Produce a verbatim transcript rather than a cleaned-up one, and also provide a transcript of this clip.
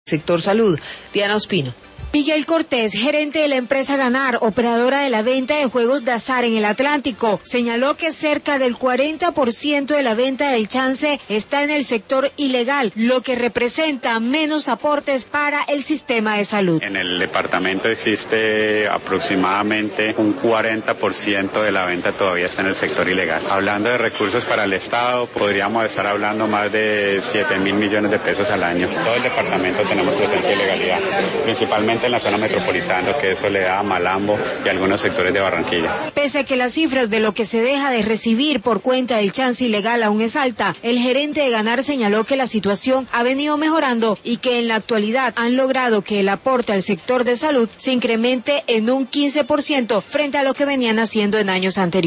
Sector Salud. Diana Ospino. Miguel Cortés, gerente de la empresa Ganar, operadora de la venta de juegos de azar en el Atlántico, señaló que cerca del cuarenta por ciento de la venta del chance está en el sector ilegal, lo que representa menos aportes para el sistema de salud. En el departamento existe aproximadamente un cuarenta por ciento de la venta todavía está en el sector ilegal. Hablando de recursos para el Estado, podríamos estar hablando más de siete mil millones de pesos al año. Todo el departamento tenemos presencia de ilegalidad, principalmente en la zona metropolitana, que es Soledad, Malambo y algunos sectores de Barranquilla. Pese a que las cifras de lo que se deja de recibir por cuenta del chance ilegal aún es alta, el gerente de Ganar señaló que la situación ha venido mejorando y que en la actualidad han logrado que el aporte al sector de salud se incremente en un quince por ciento frente a lo que venían haciendo en años anteriores.